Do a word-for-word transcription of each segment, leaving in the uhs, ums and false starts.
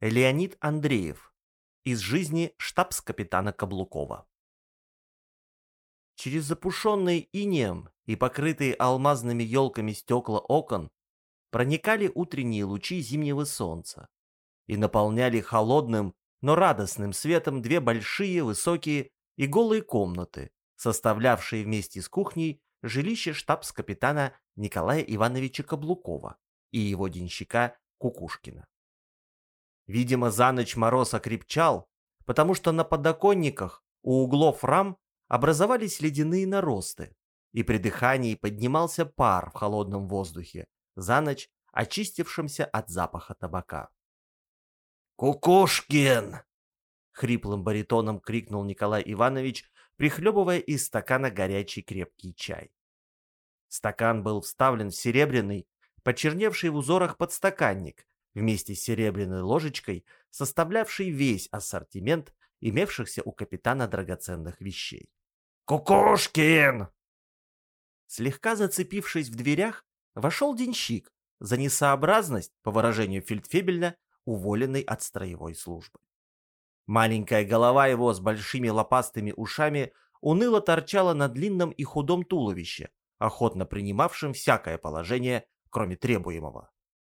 Леонид Андреев. Из жизни штабс-капитана Каблукова. Через запушенные инеем и покрытые алмазными елками стекла окон проникали утренние лучи зимнего солнца и наполняли холодным, но радостным светом две большие, высокие и голые комнаты, составлявшие вместе с кухней жилище штабс-капитана Николая Ивановича Каблукова и его денщика Кукушкина. Видимо, за ночь мороз окрепчал, потому что на подоконниках у углов рам образовались ледяные наросты, и при дыхании поднимался пар в холодном воздухе, за ночь очистившемся от запаха табака. «Кукушкин!» — хриплым баритоном крикнул Николай Иванович, прихлебывая из стакана горячий крепкий чай. Стакан был вставлен в серебряный, почерневший в узорах подстаканник, вместе с серебряной ложечкой, составлявший весь ассортимент имевшихся у капитана драгоценных вещей. «Кукушкин!» Слегка зацепившись в дверях, вошел денщик, за несообразность, по выражению фельдфебеля, уволенный от строевой службы. Маленькая голова его с большими лопастыми ушами уныло торчала на длинном и худом туловище, охотно принимавшем всякое положение, кроме требуемого.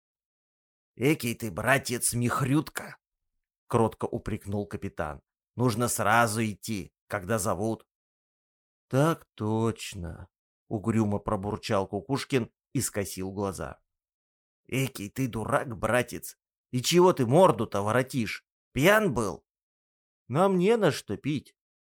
«Экий ты, братец, михрютка!» — кротко упрекнул капитан. «Нужно сразу идти, когда зовут». «Так точно!» — угрюмо пробурчал Кукушкин и скосил глаза. «Экий ты дурак, братец! И чего ты морду-то воротишь? Пьян был?» «Нам не на что пить».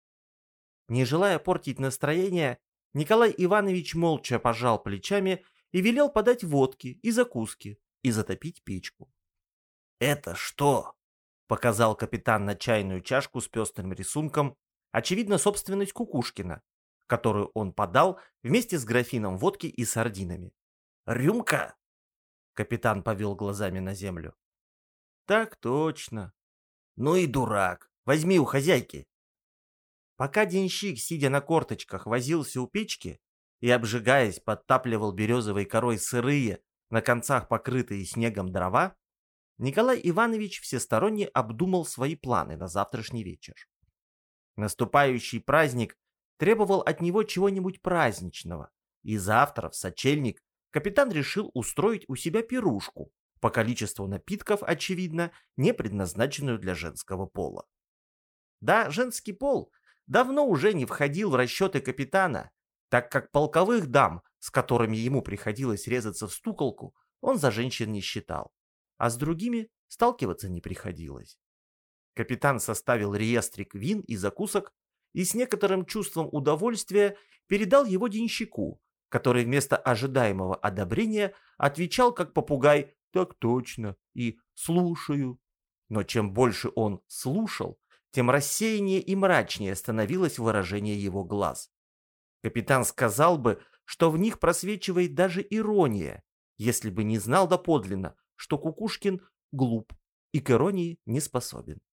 Не желая портить настроение, Николай Иванович молча пожал плечами и велел подать водки и закуски и затопить печку. «Это что?» — показал капитан на чайную чашку с пестрым рисунком, очевидно, собственность Кукушкина, которую он подал вместе с графином водки и сардинами. «Рюмка?» — капитан повел глазами на землю. «Так точно». «Ну и дурак. Возьми у хозяйки». Пока денщик, сидя на корточках, возился у печки и, обжигаясь, подтапливал березовой корой сырые, на концах покрытые снегом дрова, Николай Иванович всесторонне обдумал свои планы на завтрашний вечер. Наступающий праздник требовал от него чего-нибудь праздничного, и завтра, в сочельник, капитан решил устроить у себя пирушку, по количеству напитков, очевидно, не предназначенную для женского пола. Да, женский пол давно уже не входил в расчеты капитана, так как полковых дам, с которыми ему приходилось резаться в стуколку, он за женщин не считал, а с другими сталкиваться не приходилось. Капитан составил реестрик вин и закусок и с некоторым чувством удовольствия передал его денщику, который вместо ожидаемого одобрения отвечал как попугай «так точно» и «слушаю». Но чем больше он слушал, тем рассеяннее и мрачнее становилось выражение его глаз. Капитан сказал бы, что в них просвечивает даже ирония, если бы не знал доподлинно, что Кукушкин глуп и к иронии не способен.